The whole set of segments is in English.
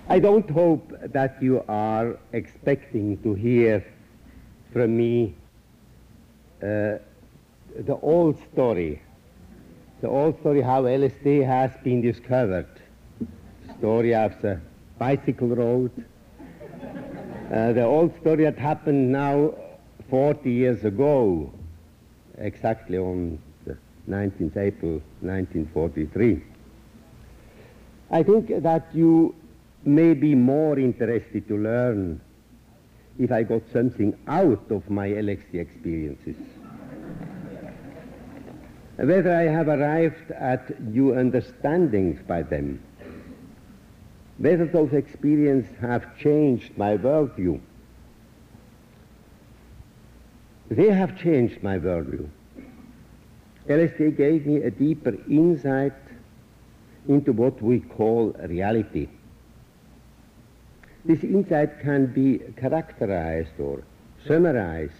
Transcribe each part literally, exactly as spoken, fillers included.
I don't hope that you are expecting to hear from me uh, the old story, the old story how L S D has been discovered, story of the bicycle road, uh, the old story that happened now forty years ago, exactly on the nineteenth of April nineteen forty-three. I think that you may be more interested to learn if I got something out of my L S D experiences. Whether I have arrived at new understandings by them, whether those experiences have changed my worldview. They have changed my worldview. L S D gave me a deeper insight into what we call reality. This insight can be characterized or summarized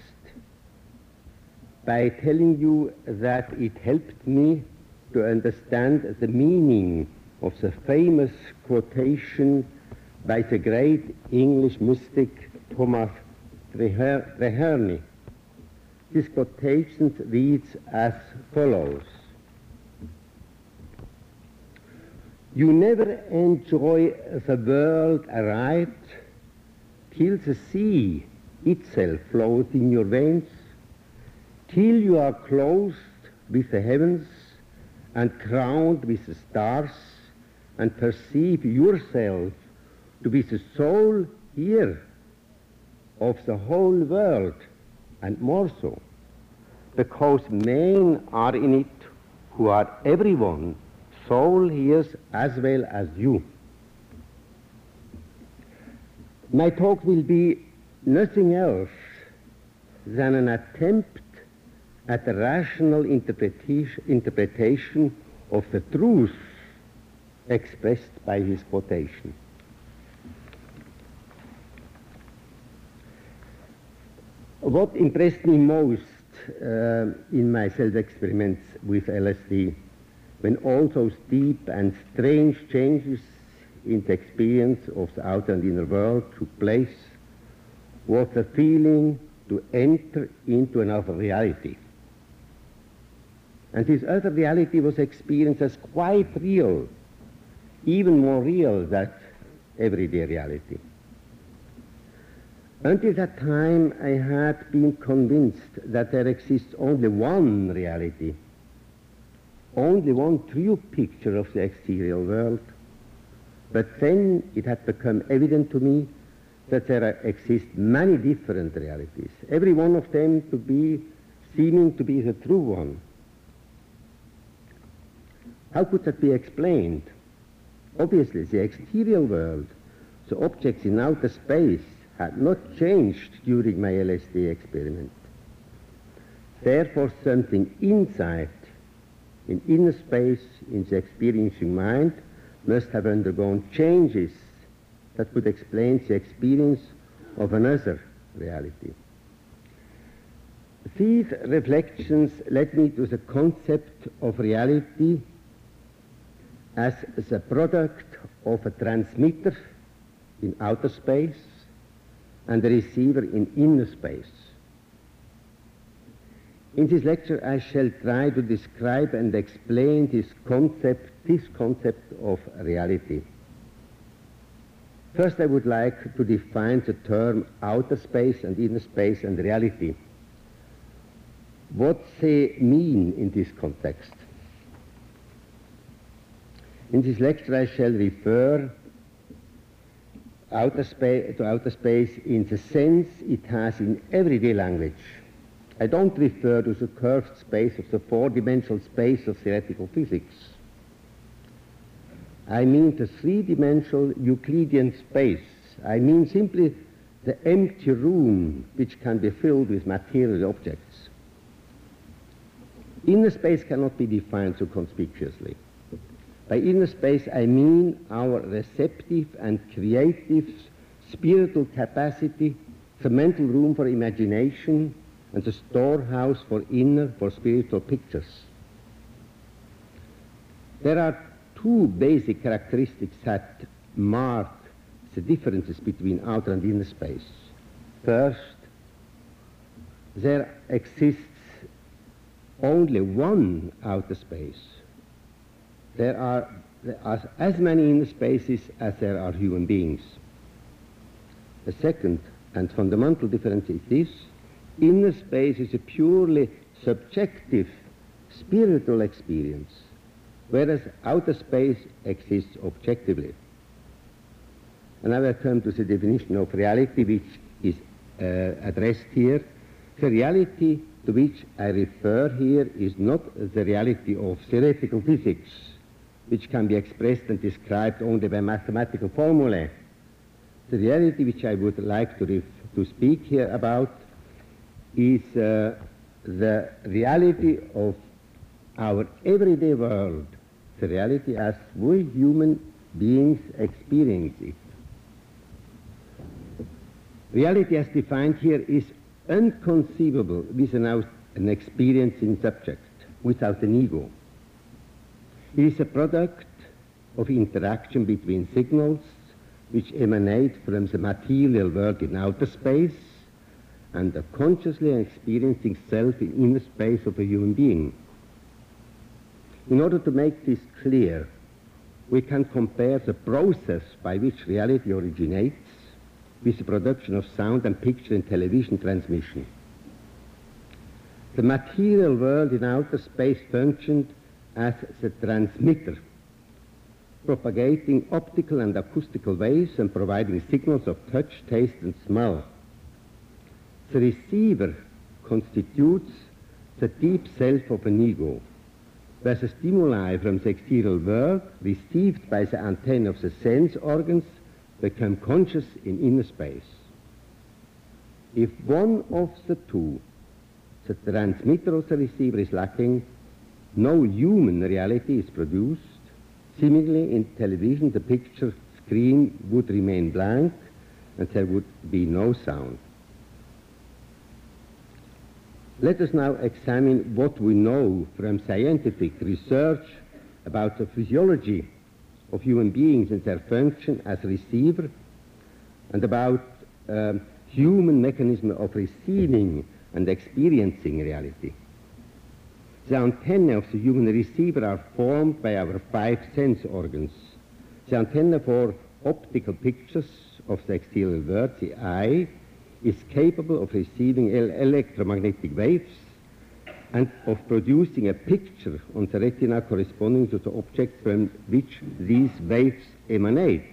by telling you that it helped me to understand the meaning of the famous quotation by the great English mystic Thomas Treherne. This quotation reads as follows: "You never enjoy the world aright till the sea itself flows in your veins, till you are clothed with the heavens and crowned with the stars, and perceive yourself to be the sole here of the whole world, and more so, because men are in it who are everyone soul hears as well as you." My talk will be nothing else than an attempt at a rational interpretation, interpretation of the truth expressed by his quotation. What impressed me most uh, in my self-experiments with L S D, when all those deep and strange changes in the experience of the outer and inner world took place, was the feeling to enter into another reality. And this other reality was experienced as quite real, even more real than everyday reality. Until that time, I had been convinced that there exists only one reality, only one true picture of the exterior world. But then it had become evident to me that there exist many different realities, every one of them to be seeming to be the true one. How could that be explained? Obviously, the exterior world, the objects in outer space, had not changed during my L S D experiment. Therefore, something inside, in inner space, in the experiencing mind, must have undergone changes that could explain the experience of another reality. These reflections led me to the concept of reality as the product of a transmitter in outer space and a receiver in inner space. In this lecture, I shall try to describe and explain this concept, this concept of reality. First, I would like to define the term outer space and inner space and reality. What they mean in this context. In this lecture, I shall refer outer space, to outer space in the sense it has in everyday language. I don't refer to the curved space of the four-dimensional space of theoretical physics. I mean the three-dimensional Euclidean space. I mean simply the empty room which can be filled with material objects. Inner space cannot be defined so conspicuously. By inner space, I mean our receptive and creative spiritual capacity, the mental room for imagination, and the storehouse for inner, for spiritual pictures. There are two basic characteristics that mark the differences between outer and inner space. First, there exists only one outer space. There are, there are as many inner spaces as there are human beings. The second and fundamental difference is this: inner space is a purely subjective, spiritual experience, whereas outer space exists objectively. And now I come to the definition of reality, which is uh, addressed here. The reality to which I refer here is not the reality of theoretical physics, which can be expressed and described only by mathematical formulae. The reality which I would like to, ref to speak here about is uh, the reality of our everyday world, the reality as we human beings experience it. Reality as defined here is unconceivable without an experiencing subject, without an ego. It is a product of interaction between signals which emanate from the material world in outer space and the consciously experiencing self in inner space of a human being. In order to make this clear, we can compare the process by which reality originates with the production of sound and picture in television transmission. The material world in outer space functioned as the transmitter, propagating optical and acoustical waves and providing signals of touch, taste, and smell. The receiver constitutes the deep self of an ego, where the stimuli from the exterior world, received by the antenna of the sense organs, become conscious in inner space. If one of the two, the transmitter or the receiver, is lacking, no human reality is produced. Similarly, in television, the picture screen would remain blank and there would be no sound. Let us now examine what we know from scientific research about the physiology of human beings and their function as receiver, and about um, human mechanism of receiving and experiencing reality. The antennae of the human receiver are formed by our five sense organs. The antenna for optical pictures of the exterior world, the eye, is capable of receiving el electromagnetic waves and of producing a picture on the retina corresponding to the object from which these waves emanate.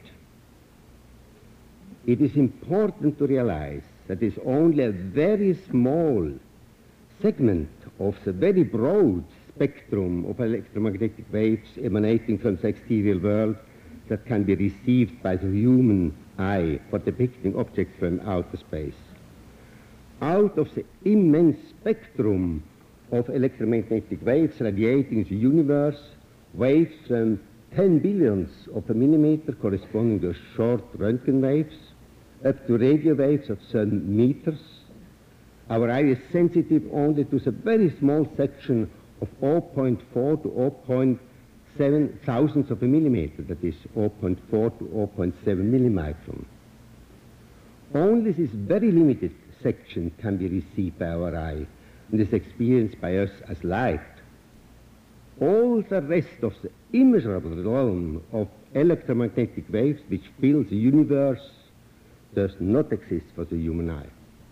It is important to realize that it is only a very small segment of the very broad spectrum of electromagnetic waves emanating from the exterior world that can be received by the human eye for depicting objects from outer space. Out of the immense spectrum of electromagnetic waves radiating the universe, waves from ten billionths of a millimeter corresponding to short Röntgen waves, up to radio waves of some meters, our eye is sensitive only to the very small section of zero point four to zero point seven thousandths of a millimeter, that is zero point four to zero point seven millimicron. Only this very limited section can be received by our eye and is experienced by us as light. All the rest of the immeasurable realm of electromagnetic waves which fills the universe does not exist for the human eye.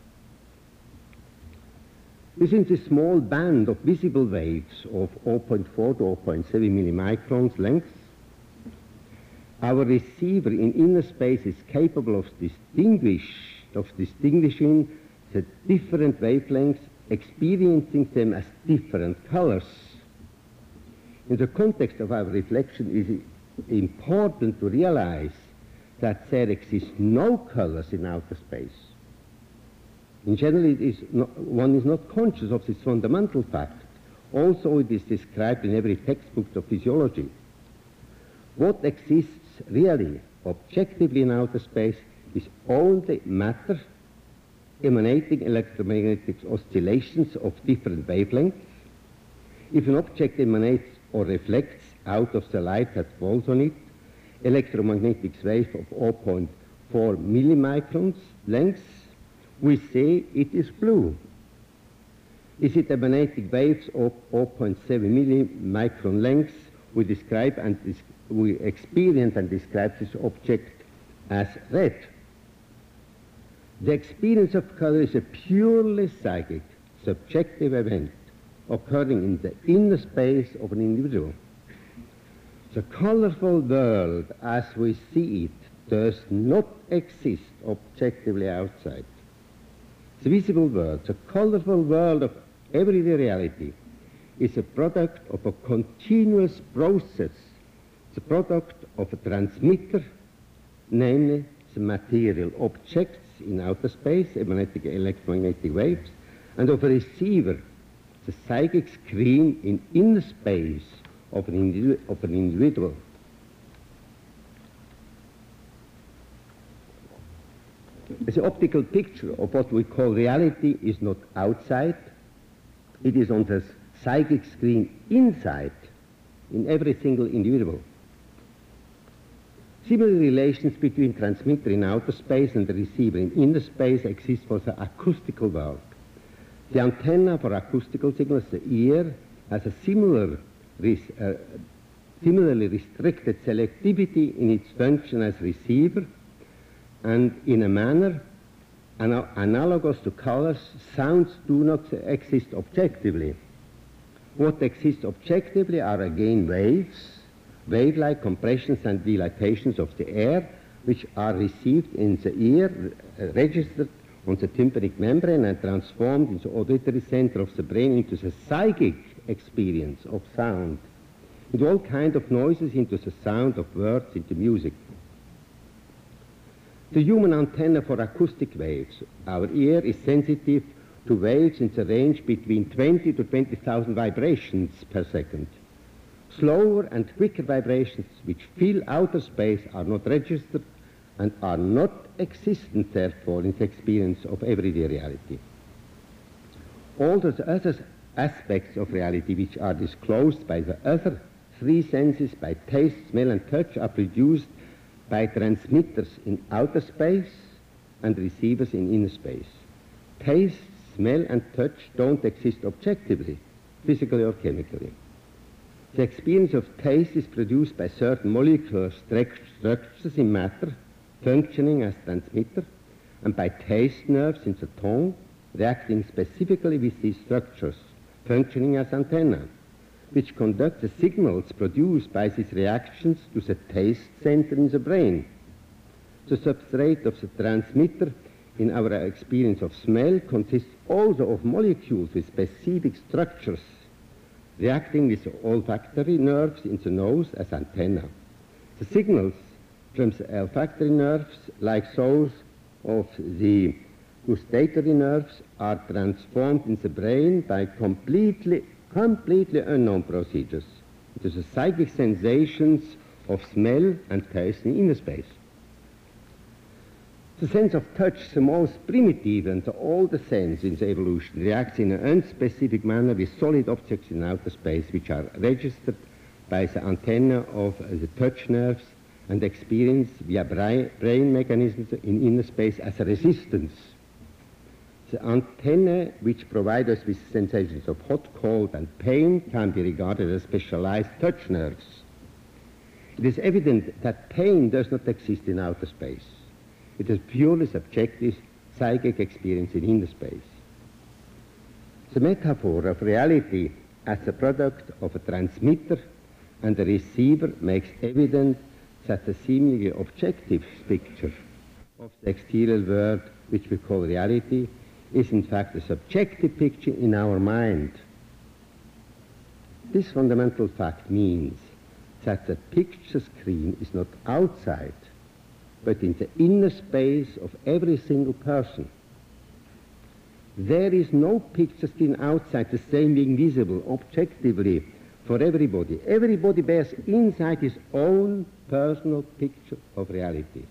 Within this small band of visible waves of zero point four to zero point seven millimicrons length, our receiver in inner space is capable of, distinguish, of distinguishing the different wavelengths, experiencing them as different colors. In the context of our reflection, it is important to realize that there exist no colors in outer space. In general, it is not, one is not conscious of this fundamental fact. Also, it is described in every textbook of physiology. What exists really, objectively in outer space, is only matter emanating electromagnetic oscillations of different wavelengths. If an object emanates or reflects out of the light that falls on it, electromagnetic waves of zero point four millimicrons length, we say it is blue. Is it a magnetic waves of zero point seven millimicron length, we describe and we experience and describe this object as red. The experience of color is a purely psychic, subjective event occurring in the inner space of an individual. The colorful world as we see it does not exist objectively outside. The visible world, the colorful world of everyday reality, is a product of a continuous process, the product of a transmitter, namely the material objects in outer space, magnetic electromagnetic waves, and of a receiver, the psychic screen in inner space of an, individu of an individual. The optical picture of what we call reality is not outside, it is on the psychic screen inside, in every single individual. Similar relations between transmitter in outer space and the receiver in inner space exist for the acoustical world. The antenna for acoustical signals, the ear, has a similar, uh, similarly restricted selectivity in its function as receiver, and in a manner ana analogous to colors, sounds do not exist objectively. What exists objectively are again waves, wave-like compressions and dilatations of the air, which are received in the ear, uh, registered on the tympanic membrane and transformed in the auditory center of the brain into the psychic experience of sound, into all kinds of noises, into the sound of words, into music. The human antenna for acoustic waves, our ear is sensitive to waves in the range between twenty to twenty thousand vibrations per second. Slower and quicker vibrations which fill outer space are not registered and are not existent, therefore, in the experience of everyday reality. All those other aspects of reality which are disclosed by the other three senses, by taste, smell, and touch, are produced by transmitters in outer space and receivers in inner space. Taste, smell, and touch don't exist objectively, physically or chemically. The experience of taste is produced by certain molecular structures in matter functioning as transmitter, and by taste nerves in the tongue reacting specifically with these structures functioning as antenna, which conduct the signals produced by these reactions to the taste center in the brain. The substrate of the transmitter in our experience of smell consists also of molecules with specific structures reacting with the olfactory nerves in the nose as antenna. The signals from the olfactory nerves, like those of the gustatory nerves, are transformed in the brain by completely completely unknown procedures into the psychic sensations of smell and taste in inner space. The sense of touch, the most primitive and the oldest sense in the evolution, reacts in an unspecific manner with solid objects in outer space, which are registered by the antenna of the touch nerves and experienced via brain mechanisms in inner space as a resistance. The antennae which provide us with sensations of hot, cold, and pain can be regarded as specialized touch nerves. It is evident that pain does not exist in outer space. It is purely subjective psychic experience in inner space. The metaphor of reality as the product of a transmitter and a receiver makes evident that the seemingly objective picture of the exterior world, which we call reality, is in fact a subjective picture in our mind. This fundamental fact means that the picture screen is not outside, but in the inner space of every single person. There is no picture screen outside the same being visible objectively for everybody. Everybody bears inside his own personal picture of reality.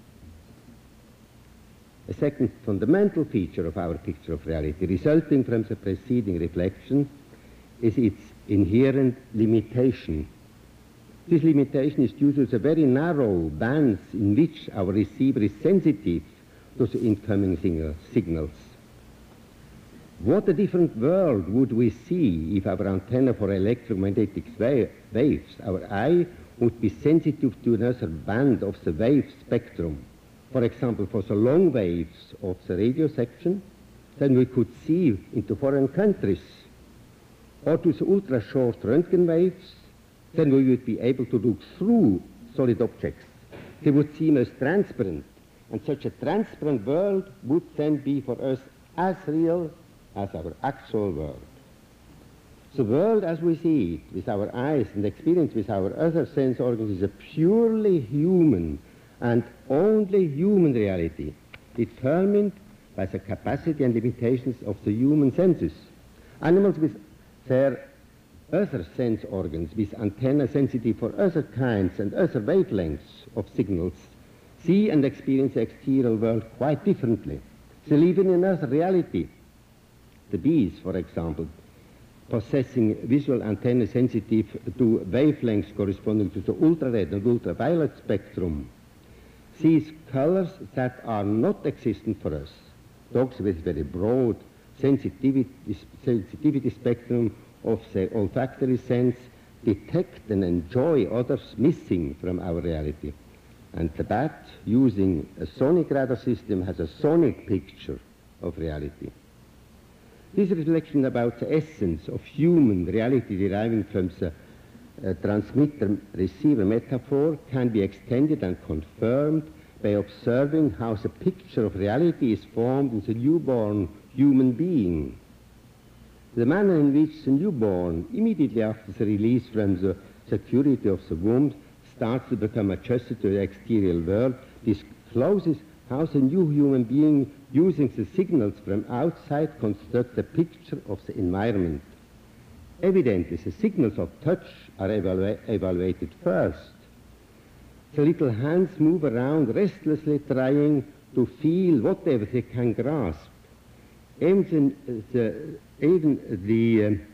A second fundamental feature of our picture of reality, resulting from the preceding reflection, is its inherent limitation. This limitation is due to the very narrow bands in which our receiver is sensitive to the incoming signal, signals. What a different world would we see if our antenna for electromagnetic waves, our eye, would be sensitive to another band of the wave spectrum. For example, for the long waves of the radio section, then we could see into foreign countries. Or to the ultra-short Röntgen waves, then we would be able to look through solid objects. They would seem as transparent, and such a transparent world would then be for us as real as our actual world. The world as we see it with our eyes and experience with our other sense organs is a purely human and only human reality, determined by the capacity and limitations of the human senses. Animals with their other sense organs, with antennae sensitive for other kinds and other wavelengths of signals, see and experience the exterior world quite differently. They live in another reality. The bees, for example, possessing visual antennae sensitive to wavelengths corresponding to the ultra-red and ultraviolet spectrum, sees colors that are not existent for us. Dogs with very broad sensitivity, sensitivity spectrum of the olfactory sense detect and enjoy others missing from our reality. And the bat, using a sonic radar system, has a sonic picture of reality. This reflection about the essence of human reality deriving from the uh, transmitter-receiver metaphor can be extended and confirmed by observing how the picture of reality is formed in the newborn human being. The manner in which the newborn, immediately after the release from the security of the womb, starts to become adjusted to the exterior world, discloses how the new human being, using the signals from outside, constructs a picture of the environment. Evidently, the signals of touch are evalu evaluated first. The little hands move around restlessly, trying to feel whatever they can grasp. Even the, even the, um,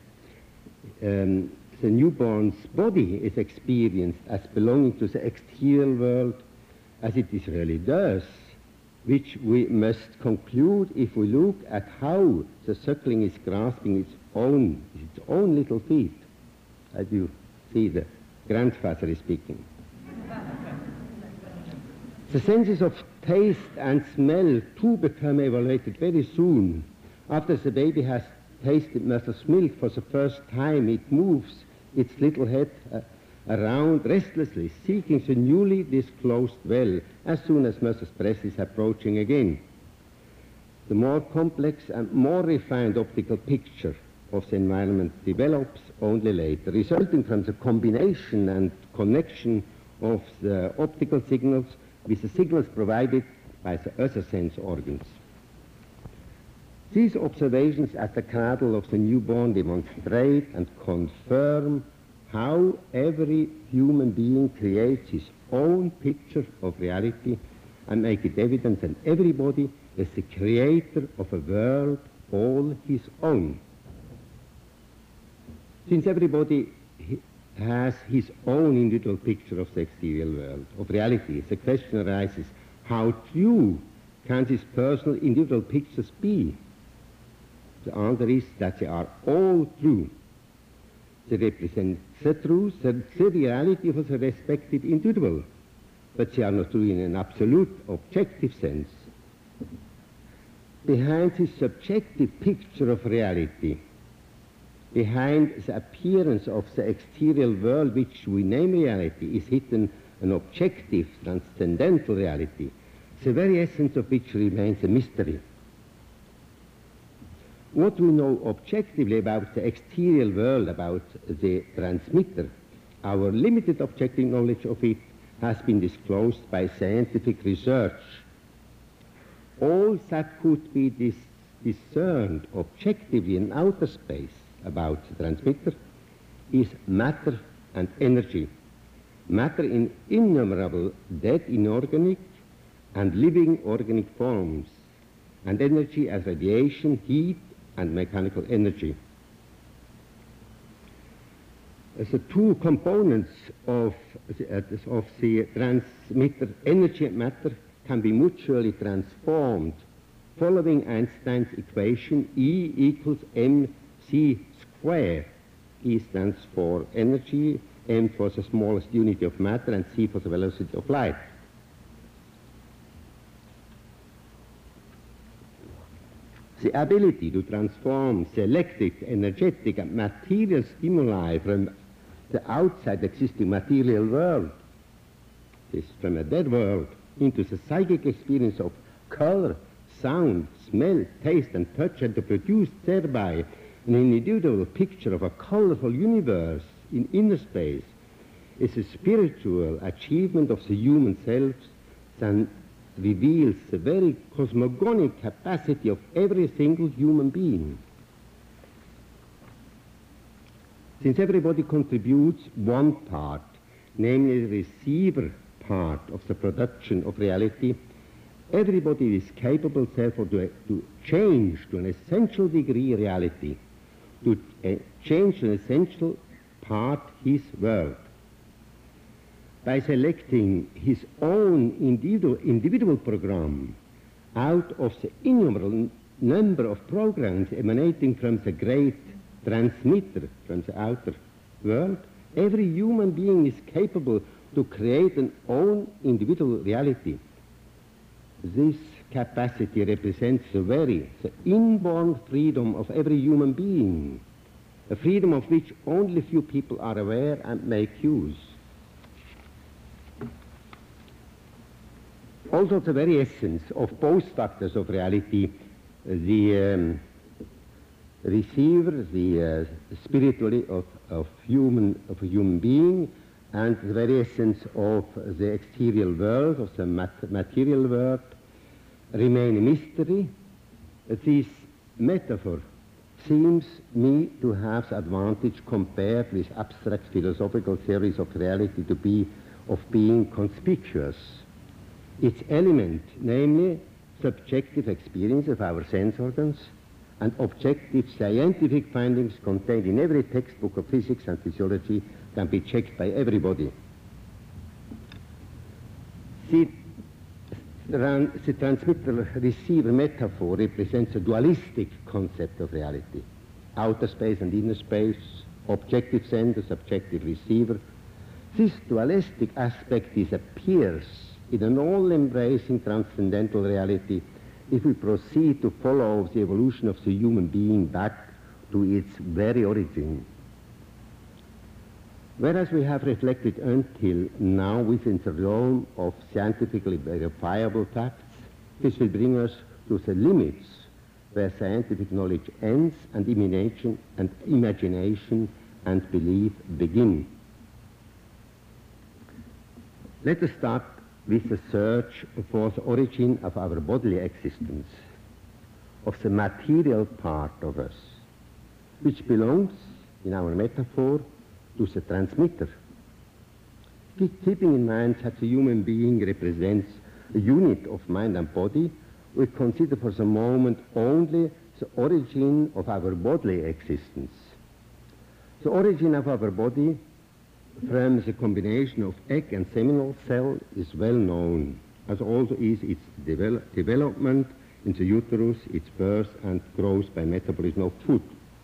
um, the newborn's body is experienced as belonging to the exterior world, as it is really does, which we must conclude if we look at how the suckling is grasping its own, its own little feet. As you see, the grandfather is speaking. The senses of taste and smell too become evaluated very soon. After the baby has tasted mother's milk for the first time, it moves its little head uh, around restlessly, seeking the newly disclosed well as soon as mother's breast is approaching again. The more complex and more refined optical picture of the environment develops only later, resulting from the combination and connection of the optical signals with the signals provided by the other sense organs. These observations at the cradle of the newborn demonstrate and confirm how every human being creates his own picture of reality and make it evident that everybody is the creator of a world all his own. Since everybody has his own individual picture of the exterior world, of reality, the question arises, how true can these personal individual pictures be? The answer is that they are all true. They represent the truth, the, the reality of the respective individual, but they are not true in an absolute, objective sense. Behind this subjective picture of reality, behind the appearance of the exterior world which we name reality, is hidden an objective, transcendental reality, the very essence of which remains a mystery. What we know objectively about the exterior world, about the transmitter, our limited objective knowledge of it has been disclosed by scientific research. All that could be dis discerned objectively in outer space about the transmitter is matter and energy. Matter in innumerable dead inorganic and living organic forms, and energy as radiation, heat, and mechanical energy. the two components of the, uh, of the transmitter, energy and matter, can be mutually transformed following Einstein's equation E equals mc squared. E stands for energy, m for the smallest unit of matter, and c for the velocity of light. The ability to transform the electric, energetic, and material stimuli from the outside existing material world, this from a dead world, into the psychic experience of color, sound, smell, taste, and touch, and to produce thereby an individual picture of a colorful universe in inner space, is a spiritual achievement of the human self and reveals the very cosmogonic capacity of every single human being. Since everybody contributes one part, namely the receiver part of the production of reality, everybody is capable, therefore, to, to change to an essential degree reality, to uh, change an essential part his world. By selecting his own individual, individual program out of the innumerable number of programs emanating from the great transmitter from the outer world, every human being is capable to create an own individual reality. This capacity represents the very, the inborn freedom of every human being, a freedom of which only few people are aware and make use. Also, the very essence of both factors of reality, the um, receiver, the uh, spirituality of, of, human, of a human being, and the very essence of the exterior world, of the mat material world, remain a mystery. This metaphor seems me to have the advantage compared with abstract philosophical theories of reality to be of being conspicuous. Its element, namely subjective experience of our sense organs and objective scientific findings contained in every textbook of physics and physiology, can be checked by everybody. The, the transmitter-receiver metaphor represents a dualistic concept of reality. Outer space and inner space, objective sender, subjective receiver. This dualistic aspect disappears in an all-embracing transcendental reality if we proceed to follow the evolution of the human being back to its very origin. Whereas we have reflected until now within the realm of scientifically verifiable facts, this will bring us to the limits where scientific knowledge ends and imagination and, imagination and belief begin. Let us start with the search for the origin of our bodily existence, of the material part of us, which belongs, in our metaphor, to the transmitter. Keeping in mind that the human being represents a unit of mind and body, we consider for the moment only the origin of our bodily existence. The origin of our body from the combination of egg and seminal cell is well known, as also is its devel development in the uterus, its birth and growth by metabolism of food.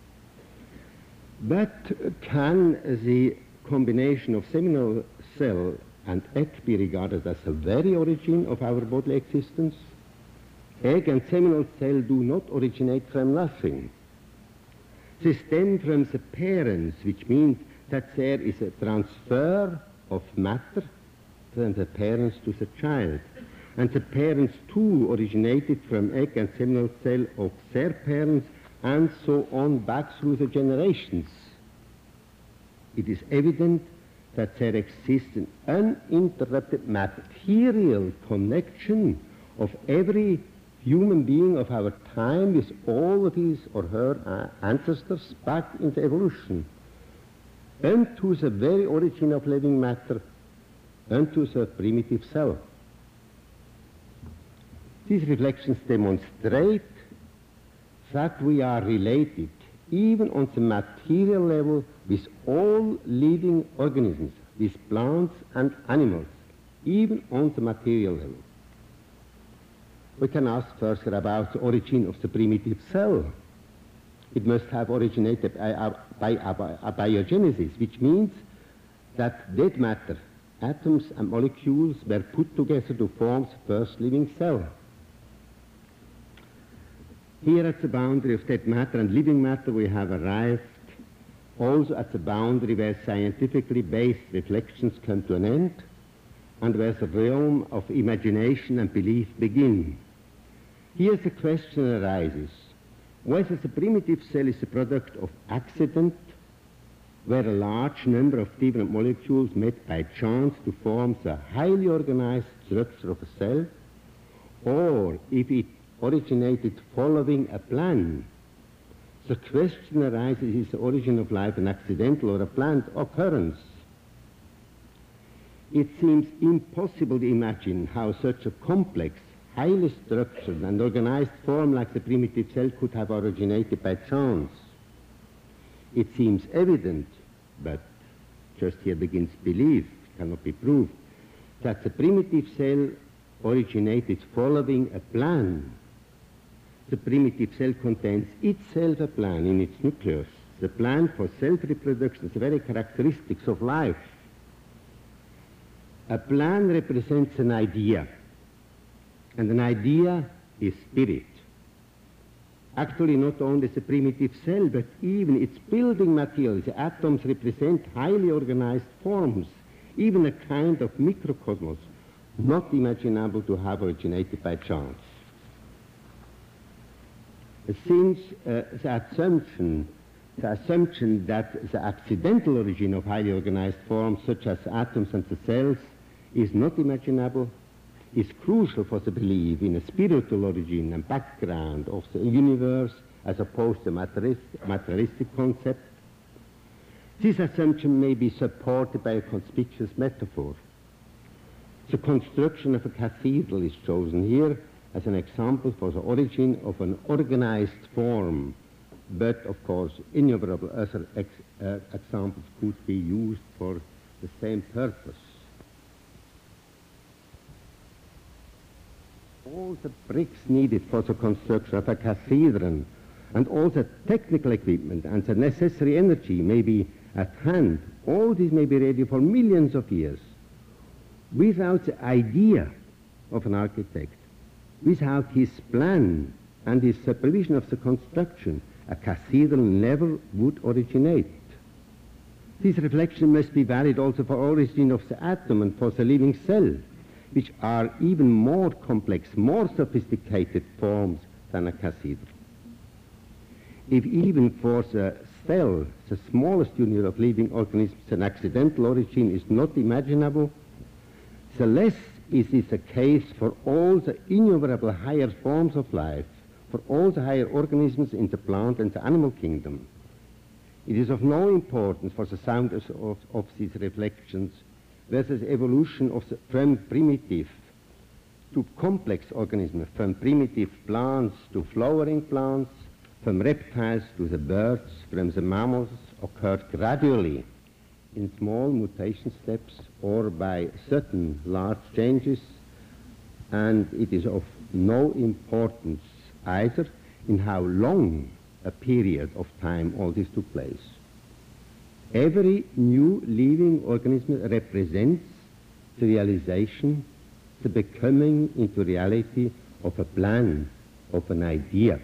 But can the combination of seminal cell and egg be regarded as the very origin of our bodily existence? Egg and seminal cell do not originate from nothing. They stem from the parents, which means that there is a transfer of matter from the parents to the child. And the parents too originated from egg and seminal cell of their parents, and so on back through the generations. It is evident that there exists an uninterrupted material connection of every human being of our time with all of his or her ancestors back in the evolution, unto the very origin of living matter, unto the primitive cell. These reflections demonstrate that we are related, even on the material level, with all living organisms, with plants and animals, even on the material level. We can ask further about the origin of the primitive cell. It must have originated by, by, by abiogenesis, which means that dead matter, atoms and molecules, were put together to form the first living cell. Here at the boundary of dead matter and living matter we have arrived also at the boundary where scientifically based reflections come to an end and where the realm of imagination and belief begin. Here the question arises whether the primitive cell is the product of accident, where a large number of different molecules met by chance to form the highly organized structure of a cell, or if it originated following a plan. The question arises, is the origin of life an accidental or a planned occurrence? It seems impossible to imagine how such a complex, highly structured and organized form like the primitive cell could have originated by chance. It seems evident, but just here begins belief, cannot be proved, that the primitive cell originated following a plan. The primitive cell contains itself a plan in its nucleus. The plan for self-reproduction is the very characteristics of life. A plan represents an idea, and an idea is spirit. Actually, not only the primitive cell, but even its building materials, the atoms, represent highly organized forms, even a kind of microcosmos, not imaginable to have originated by chance. Since uh, the assumption, the assumption that the accidental origin of highly organized forms, such as atoms and the cells, is not imaginable, is crucial for the belief in a spiritual origin and background of the universe as opposed to materialistic, materialistic concept. This assumption may be supported by a conspicuous metaphor. The construction of a cathedral is chosen here as an example for the origin of an organized form, but of course innumerable other ex uh, examples could be used for the same purpose. All the bricks needed for the construction of a cathedral and all the technical equipment and the necessary energy may be at hand. All this may be ready for millions of years. Without the idea of an architect, without his plan and his supervision of the construction, a cathedral never would originate. This reflection must be valid also for origin of the atom and for the living cell, which are even more complex, more sophisticated forms than a cathedral. If even for the cell, the smallest unit of living organisms, an accidental origin is not imaginable, the less is this a case for all the innumerable higher forms of life, for all the higher organisms in the plant and the animal kingdom. It is of no importance for the sounders of, of these reflections whether the evolution of the, from primitive to complex organisms, from primitive plants to flowering plants, from reptiles to the birds, from the mammals, occurred gradually in small mutation steps or by certain large changes, and it is of no importance either in how long a period of time all this took place. Every new living organism represents the realization, the becoming into reality of a plan, of an idea.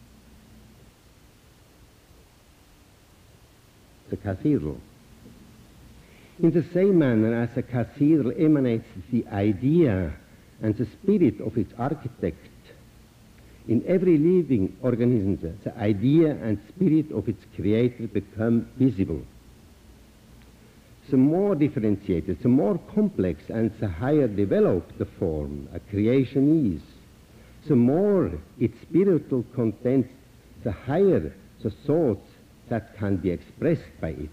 The cathedral. In the same manner as a cathedral emanates the idea and the spirit of its architect, in every living organism the idea and spirit of its creator become visible. The more differentiated, the more complex and the higher developed the form a creation is, the more its spiritual content, the higher the thoughts that can be expressed by it.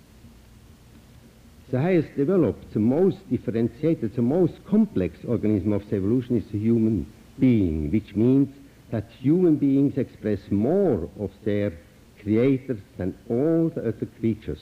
The highest developed, the most differentiated, the most complex organism of the evolution is the human being, which means that human beings express more of their creator than all the other creatures.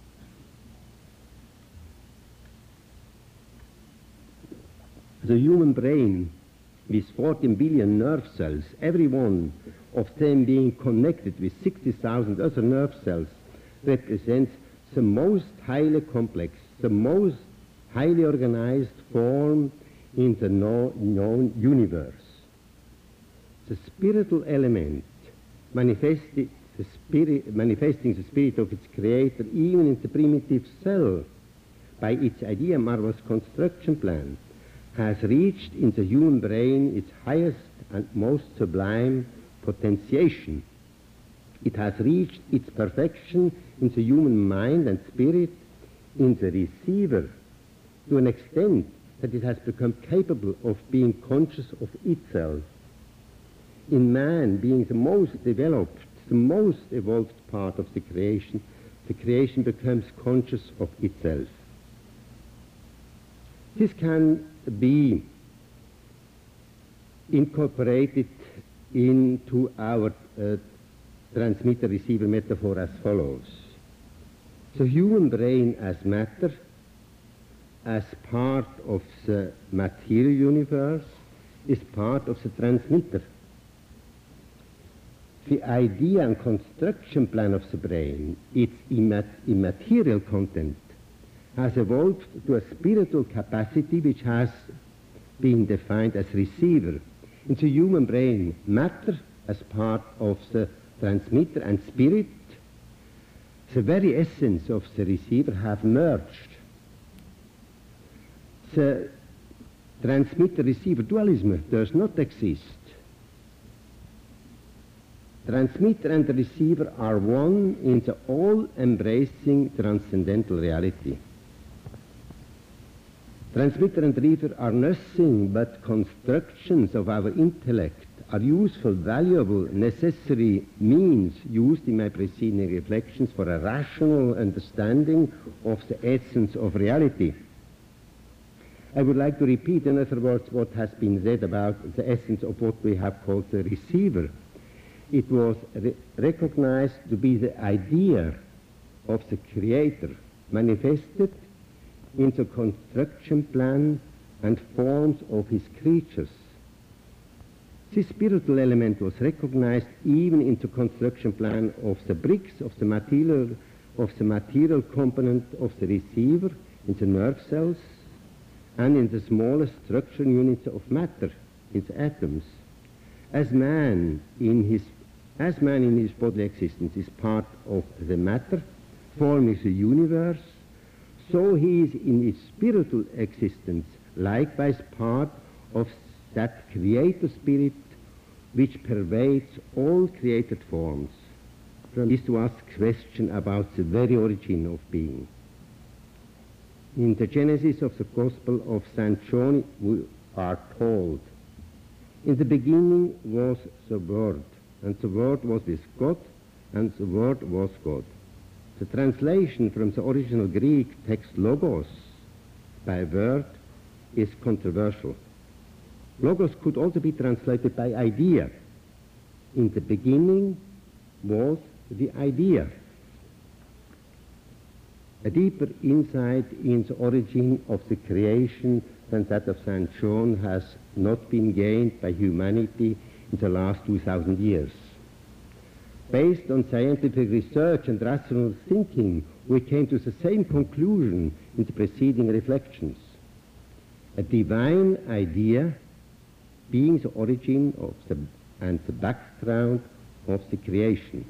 The human brain, with fourteen billion nerve cells, every one of them being connected with sixty thousand other nerve cells, represents the most highly complex, the most highly organized form in the no known universe. The spiritual element manifested the spirit, manifesting the spirit of its creator even in the primitive cell by its idea marvelous construction plan, has reached in the human brain its highest and most sublime potentiation. It has reached its perfection in the human mind and spirit, in the receiver, to an extent that it has become capable of being conscious of itself. In man, being the most developed, the most evolved part of the creation, the creation becomes conscious of itself. This can be incorporated into our uh, transmitter-receiver metaphor as follows. The human brain as matter, as part of the material universe, is part of the transmitter. The idea and construction plan of the brain, its immat immaterial content, has evolved to a spiritual capacity which has been defined as receiver. In the human brain, matter as part of the transmitter and spirit, the very essence of the receiver have merged. The transmitter-receiver dualism does not exist. Transmitter and the receiver are one in the all-embracing transcendental reality. Transmitter and receiver are nothing but constructions of our intellect, are useful, valuable, necessary means used in my preceding reflections for a rational understanding of the essence of reality. I would like to repeat, in other words, what has been said about the essence of what we have called the receiver. It was re recognized to be the idea of the creator manifested in the construction plan and forms of his creatures. This spiritual element was recognized even in the construction plan of the bricks of the material, of the material component of the receiver in the nerve cells and in the smallest structural units of matter, its atoms. As man in his, as man in his bodily existence is part of the matter, forming the universe, so he is in his spiritual existence likewise part of that creator spirit which pervades all created forms. From this to ask question about the very origin of being. In the Genesis of the Gospel of Saint John we are told, in the beginning was the Word, and the Word was with God, and the Word was God. The translation from the original Greek text logos by word is controversial. Logos could also be translated by idea. In the beginning was the idea. A deeper insight in the origin of the creation than that of Saint John has not been gained by humanity in the last two thousand years. Based on scientific research and rational thinking, we came to the same conclusion in the preceding reflections. A divine idea being the origin of the, and the background of the creation.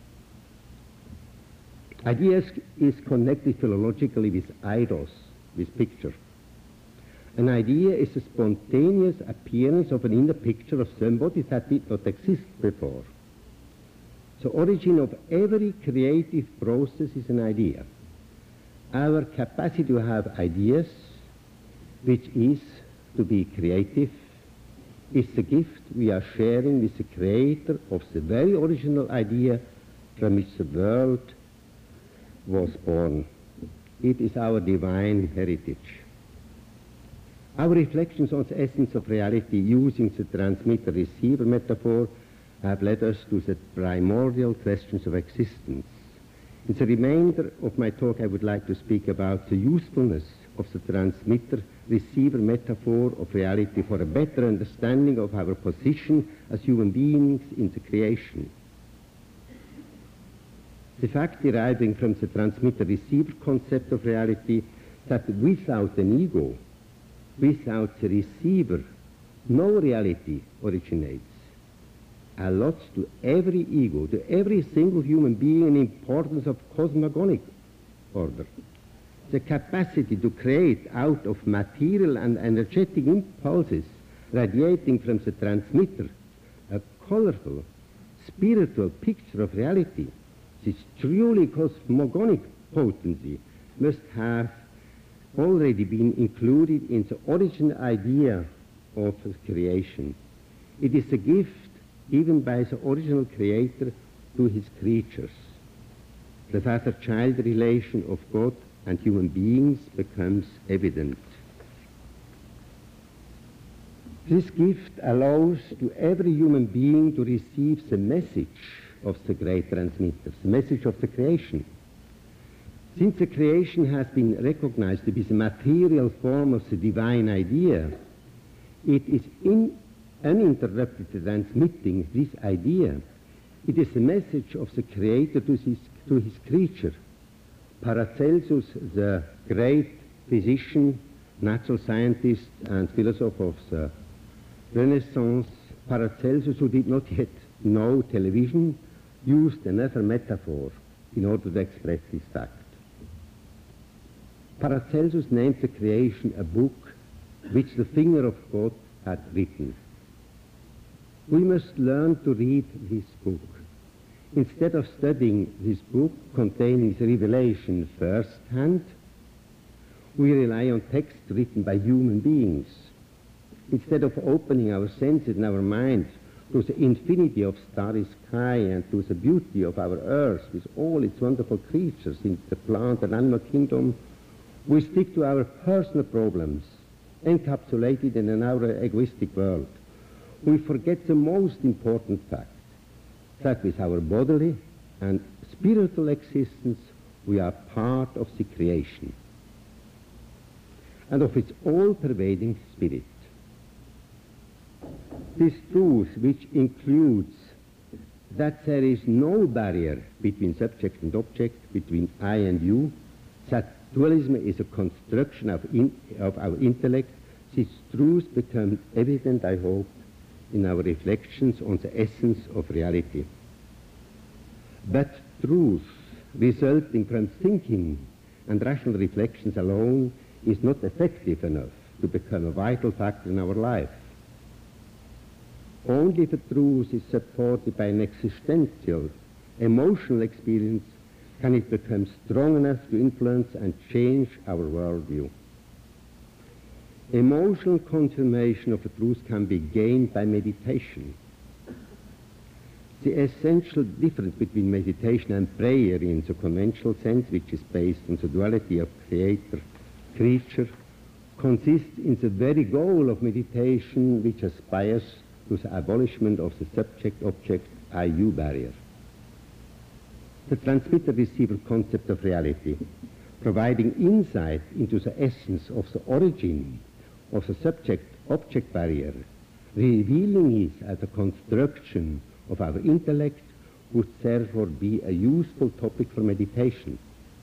Ideas is connected philologically with eidos, with picture. An idea is a spontaneous appearance of an inner picture of somebody that did not exist before. The origin of every creative process is an idea. Our capacity to have ideas, which is to be creative, is the gift we are sharing with the creator of the very original idea from which the world was born. It is our divine heritage. Our reflections on the essence of reality using the transmitter-receiver metaphor have led us to the primordial questions of existence. In the remainder of my talk, I would like to speak about the usefulness of the transmitter-receiver metaphor of reality for a better understanding of our position as human beings in the creation. The fact deriving from the transmitter-receiver concept of reality that without an ego, without the receiver, no reality originates, allots to every ego, to every single human being, an importance of cosmogonic order. The capacity to create out of material and energetic impulses radiating from the transmitter a colorful, spiritual picture of reality, this truly cosmogonic potency must have already been included in the original idea of creation. It is a gift given by the original creator to his creatures. The father-child relation of God and human beings becomes evident. This gift allows to every human being to receive the message of the great transmitter, the message of the creation. Since the creation has been recognized to be the material form of the divine idea, it is in uninterrupted transmitting this idea. It is the message of the Creator to his, to his creature. Paracelsus, the great physician, natural scientist, and philosopher of the Renaissance, Paracelsus, who did not yet know television, used another metaphor in order to express this fact. Paracelsus named the creation a book which the finger of God had written. We must learn to read this book. Instead of studying this book containing the revelation firsthand, we rely on texts written by human beings. Instead of opening our senses and our minds to the infinity of starry sky and to the beauty of our earth with all its wonderful creatures in the plant and animal kingdom, we stick to our personal problems, encapsulated in our egoistic world. We forget the most important fact, that with our bodily and spiritual existence, we are part of the creation and of its all-pervading spirit. This truth, which includes that there is no barrier between subject and object, between I and you, that dualism is a construction of, in, of our intellect, this truth becomes evident, I hope, in our reflections on the essence of reality. But truth resulting from thinking and rational reflections alone is not effective enough to become a vital factor in our life. Only if a truth is supported by an existential, emotional experience can it become strong enough to influence and change our worldview. Emotional confirmation of a truth can be gained by meditation. The essential difference between meditation and prayer in the conventional sense, which is based on the duality of creator-creature, consists in the very goal of meditation, which aspires to the abolishment of the subject-object-I U barrier. The transmitter-receiver concept of reality, providing insight into the essence of the origin of the subject-object barrier, revealing it as a construction of our intellect, would therefore be a useful topic for meditation.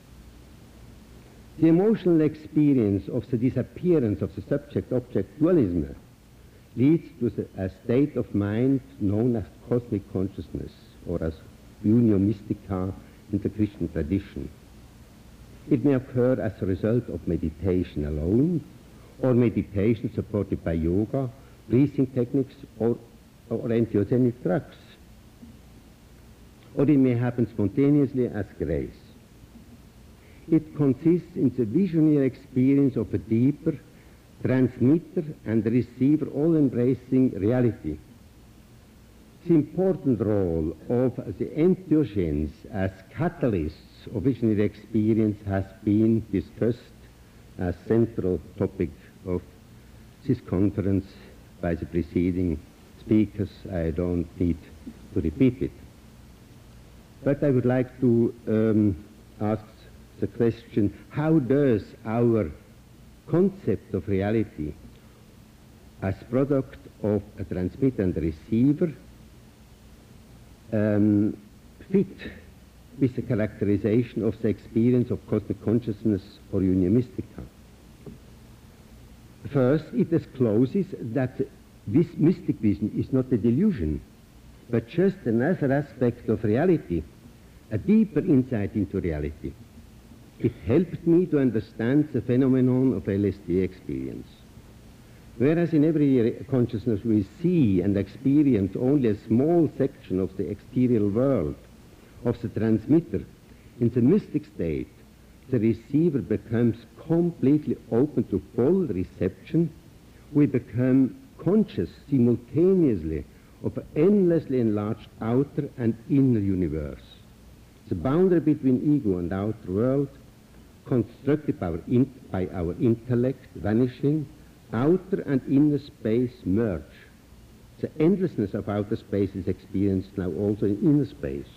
The emotional experience of the disappearance of the subject-object dualism leads to the, a state of mind known as cosmic consciousness, or as unio mystica in the Christian tradition. It may occur as a result of meditation alone, or meditation supported by yoga, breathing techniques, or, or entheogenic drugs. Or it may happen spontaneously as grace. It consists in the visionary experience of a deeper transmitter and receiver all-embracing reality. The important role of the entheogens as catalysts of visionary experience has been discussed as central topic of this conference by the preceding speakers, I don't need to repeat it. But I would like to um, ask the question, how does our concept of reality as product of a transmitter and a receiver um, fit with the characterization of the experience of cosmic consciousness or Union Mystica? First, it discloses that this mystic vision is not a delusion, but just another aspect of reality, a deeper insight into reality. It helped me to understand the phenomenon of L S D experience. Whereas in every consciousness we see and experience only a small section of the exterior world, of the transmitter, in the mystic state, the receiver becomes completely open to full reception. We become conscious simultaneously of an endlessly enlarged outer and inner universe. The boundary between ego and outer world, constructed by our, in, by our intellect, vanishing, outer and inner space merge. The endlessness of outer space is experienced now also in inner space.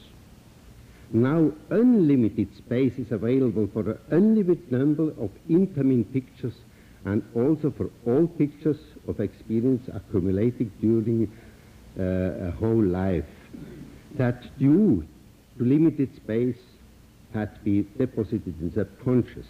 Now unlimited space is available for an unlimited number of incoming pictures and also for all pictures of experience accumulated during uh, a whole life. That due to limited space had to be deposited in the subconscious.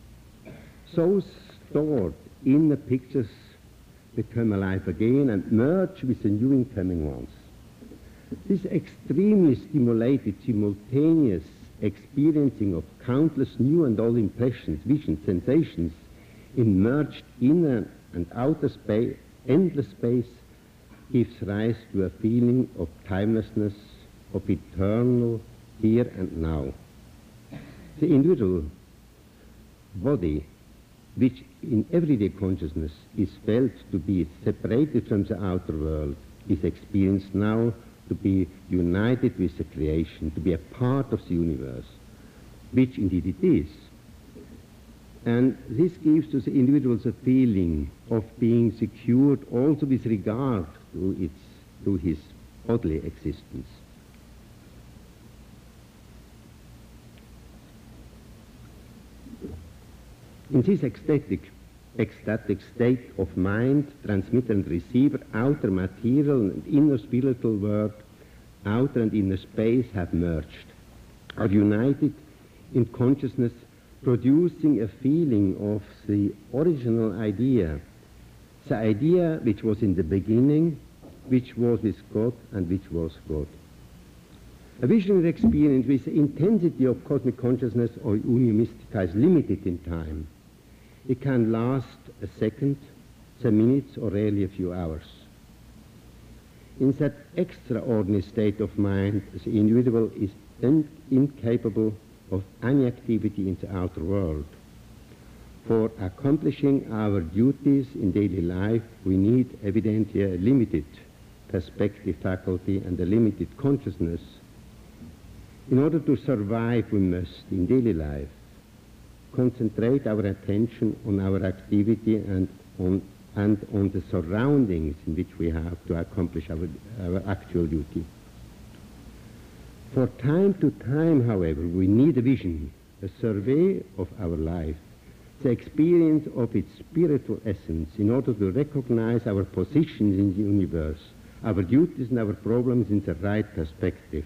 So stored inner pictures become alive again and merge with the new incoming ones. This extremely stimulated simultaneous experiencing of countless new and old impressions, visions, sensations in merged inner and outer space, endless space, gives rise to a feeling of timelessness, of eternal here and now. The individual body, which in everyday consciousness is felt to be separated from the outer world, is experienced now to be united with the creation, to be a part of the universe, which indeed it is. And this gives to the individuals a feeling of being secured also with regard to, its, to his bodily existence. In this ecstatic, ecstatic state of mind, transmitter and receiver, outer material and inner spiritual world, outer and inner space have merged, are united in consciousness, producing a feeling of the original idea, the idea which was in the beginning, which was with God and which was God. A visionary experience with the intensity of cosmic consciousness or Union Mystica is limited in time. It can last a second, some minutes, or rarely a few hours. In that extraordinary state of mind, the individual is in incapable of any activity in the outer world. For accomplishing our duties in daily life, we need evidently a limited perspective faculty and a limited consciousness. In order to survive, we must, in daily life, concentrate our attention on our activity and on, and on the surroundings in which we have to accomplish our, our actual duty. For time to time, however, we need a vision, a survey of our life, the experience of its spiritual essence in order to recognize our positions in the universe, our duties and our problems in the right perspective.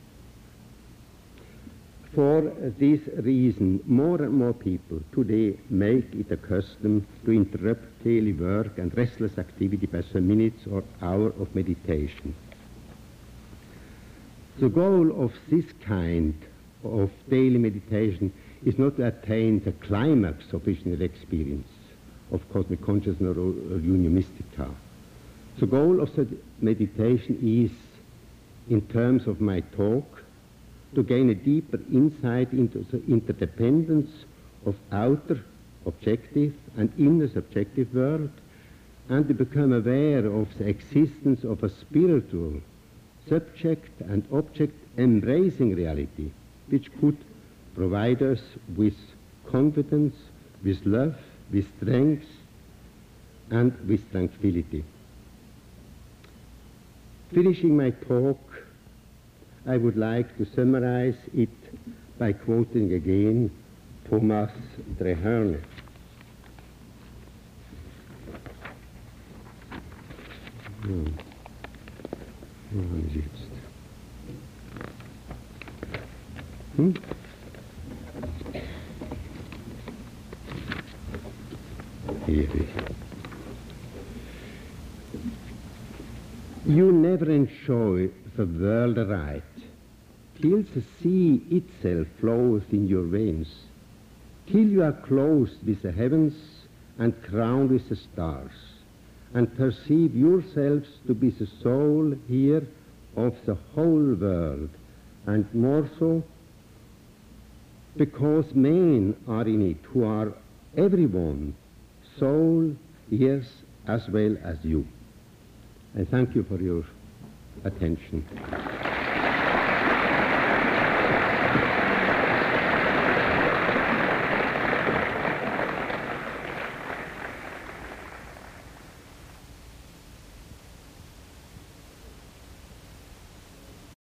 For this reason, more and more people today make it a custom to interrupt daily work and restless activity by some minutes or hour of meditation. The goal of this kind of daily meditation is not to attain the climax of visionary experience, of cosmic consciousness or, or Union Mystica. The goal of the meditation is, in terms of my talk, to gain a deeper insight into the interdependence of outer objective and inner subjective world, and to become aware of the existence of a spiritual subject and object embracing reality, which could provide us with confidence, with love, with strength, and with tranquility. Finishing my talk, I would like to summarize it by quoting again Thomas Treherne. Hmm. Hmm? Here. You never enjoy the world aright till the sea itself flows in your veins, till you are clothed with the heavens and crowned with the stars, and perceive yourselves to be the soul here of the whole world, and more so because men are in it who are everyone soul, ears, as well as you. I thank you for your attention.